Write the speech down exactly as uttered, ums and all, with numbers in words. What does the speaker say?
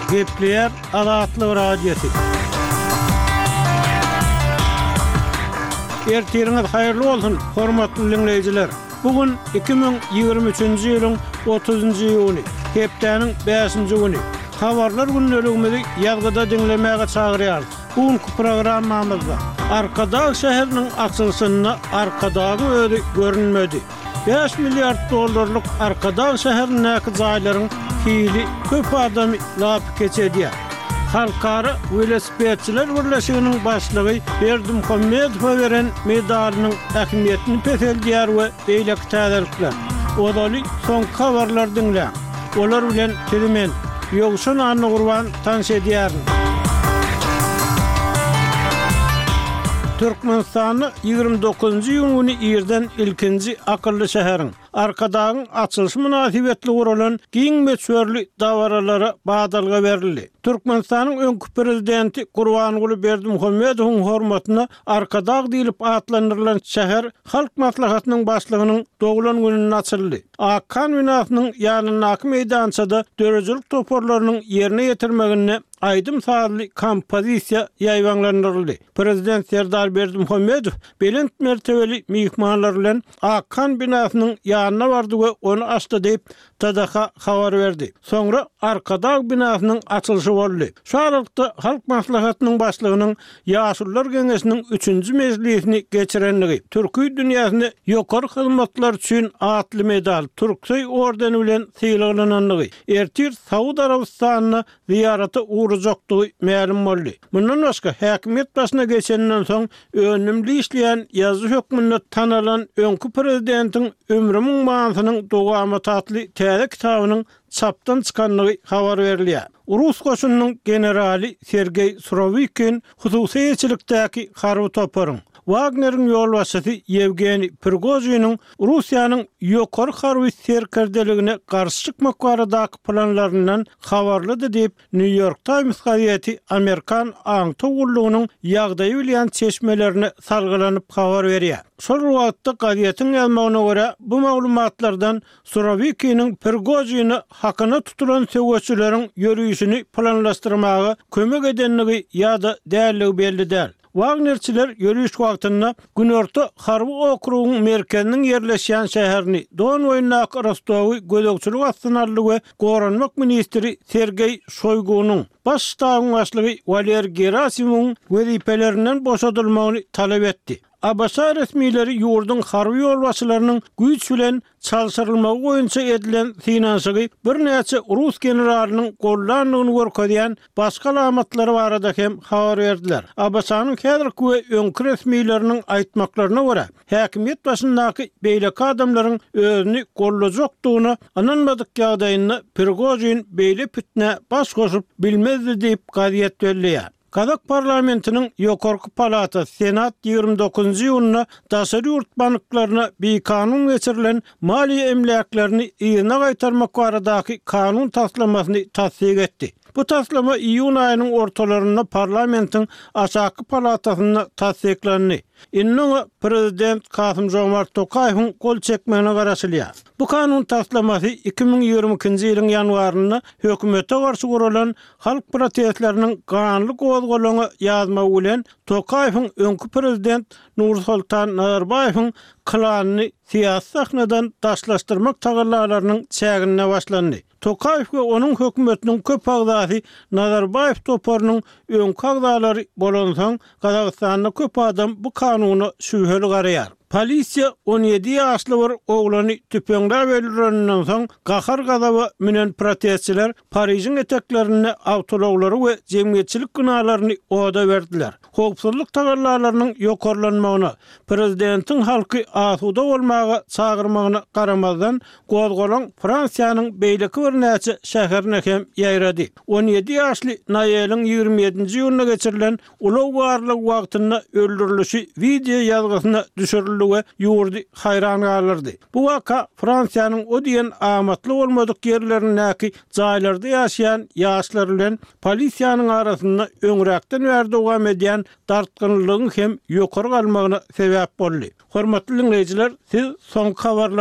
Gepleyer Adatlı Radyosu. Ertiriniz hayırlı olsun, hormatly dinleyijiler. Bugün iki bin ýygrimi üçinji ýylyň otuzynjy ýuny, hepdeniň beşinji güni. Habarlar günneligimizi ýagdada dinlemäge çagyrýar. Bugünkü programmamyzda Arkadağ şäheriniň açylşyny Arkadagyň özi görünmedi. beş milliard dollarlyk Arkadağ şäherindäki jaýlaryň hili köp adamy lap geçedi. Halkara Velosipedçiler Birleşiginiň başlygy Berdimuhammedow beren medalynyň ähmiýetini peseldiýär we beýleki täzelikler. Odaly soň habarlar dinle. Olar bilen kelimen ýogşan anyny gurban tanış edýär. Türkmenistany ýygrimi dokuzynjy ýylyny ýerden ilkinji akylly şäheriň Arkadagyň açylşy münasibetli guralan giň meçhörli dawaralary badalga berildi. Türkmenistanyň öňkü prezidenti Gurbanguly Berdimuhammedowyň hormatyna Arkadag diýilip atlandyrylan şäher halk maslahatynyň başlygynyň doglan gününe açyldy. Akan binasynyň ýanyndaki meýdançada dörejilik toporlarynyň ýerine ýetirmegine aýdym saatly kompozisiýa ýaýwanlandyryldy. Prezident Serdar Berdimuhammedow belent mertebeli mihmanlar bilen Akan binasynyň ýanyna bardy we onu açdy diýip Tadaka habar berdi. Soňra Arkadag binasynyň açylşy boldy. Şu aralykda halk maslahatynyň başlygynyň Ýaşullar Geňeşiniň üçünji mejlisini geçirenligi, türkü dünýäsinde ýokary hyzmatlar üçin atly medal, Türksoy ordeni bilen syýlananlygy, ertir Saud Arabistanyna ziýarata uğrajakdygy ma'lum boldy. Mundan başga häkimet başyna geçenden soň önümli işleýän ýazy hökmünde tanalan öňkü prezidentiň ömrümiň manasynyň dogamy tatly täze kitabynyň çapdan çykanlygy habar berilýär. Rus goşunynyň generali Sergey Surovikin hususy ýetkilikdäki harby toparyň Wagner'in yol başçysy Yevgeni Prigozhin'in Russiýanyň ýokary harby serkerdeligine garşy çykmak baradaky planlaryndan habarlydy diýip New York Times gazetesi Amerikan aňtowullugynyň ýagdaýy bilen çeşmelerini salgylanyp habar berýär. Şol wagtda gazetiň ýazmagyna görä bu maglumatlardan Surovikinin Prigozhini hakyna tutulan söwçüleriň ýörüýüşini planlaşdyrmagy kömek edenligi ýa-da dälligi belli däl. Wagnerçiler ýörüýüş wagtynda Günorta harby okrugynyň merkeziniň ýerleşýän şäherini Don oýundaky Rostowy gözegçilik astyna aldy we Goranmak ministri Sergey Shoygunyň baş ştabyň başlygy Valer Gerasimowyň wezipelerinden boşadylmagyny talap etdi. Abasa resmileri ýurduň harby ýolbaşçylarynyň güýç bilen çalşyrylmagy boýunça edilen finansiýy bir näçe Rus generalynyň gollanlygyny görkezýän başga alamatlary barada hem habar berdiler. Abasanyň häzirki we öňkü resmileriniň aýtmaklaryna görä, häkimet başyndaky beýleki adamlaryň özüni gollajakdygyny ananmadyk ýagdaýynda Prigozhin beýle pitne baş goşup bilmezdi diýip gazet berýär. Kazak parlamentinin ýokarky palatası Senat ýygrimi dokuzynjy ýylyna daşary ýurt banklaryna bir kanun geçirilen maliýe emlaklerini ýerine gaýtarmak baradaky kanun taslamasyny tasdik etdi. Bu taslama iýun aýynyň ortalarynda parlamentin aşaky palatasyna tasdiklendi. Innoňa prezident Kasym Jomart Tokaýewiň gol çekmegine garaşylýar. Bu kanun taslamasy iki bin ýygrimi ikinji ýylyň ýanwaryna hökümete garşy guralan halk protestleriniň ganly gozgolagy ýazma bilen Tokaýewiň öňkü prezident Nursultan Nazarbaýewiň klanyny siýasy sahnadan daşlaşdyrmak tagallarlarynyň çägine başlandy. Tokaýew we onuň hökümetiniň köp agzasy Nazarbaýew toparynyň öňkü agzalary bolan soň Gazagystanda köp adam bu kanuny şübheli garaýar. Polisiýa on ýedi ýaşly bir oglany tüpeňde belirlerinden soň gahar gazaby menen protestçiler Parijiň eteklerini awtolawlary we jemgyýetçilik günahlarını oda berdiler. Howpsuzlyk tagallarlarynyň ýokarlanmagyna, prezidentiň halky asuda bolmagy çagyrmagyna garamazdan gozgolan Fransiýanyň beýleki bir näçe şäherine hem ýaýrady. on ýedi ýaşly Naýelyň ýygrimi ýedinji ýylyna geçirilen ulaw barlyk wagtynda öldürilişi video ýazgysyna düşürildi we ýurdy hayran galyrdy. Bu waka Fransiýanyň o diýen amatly bolmadyk ýerlerindäki jaýlarda ýaşaýan ýaşlar bilen polisiýanyň arasynda öňräkden bäri dowam edýän dartgynlygyň hem ýokary galmagyna sebäp boldy. Hormatly dinleýijiler, siz soňky habarlar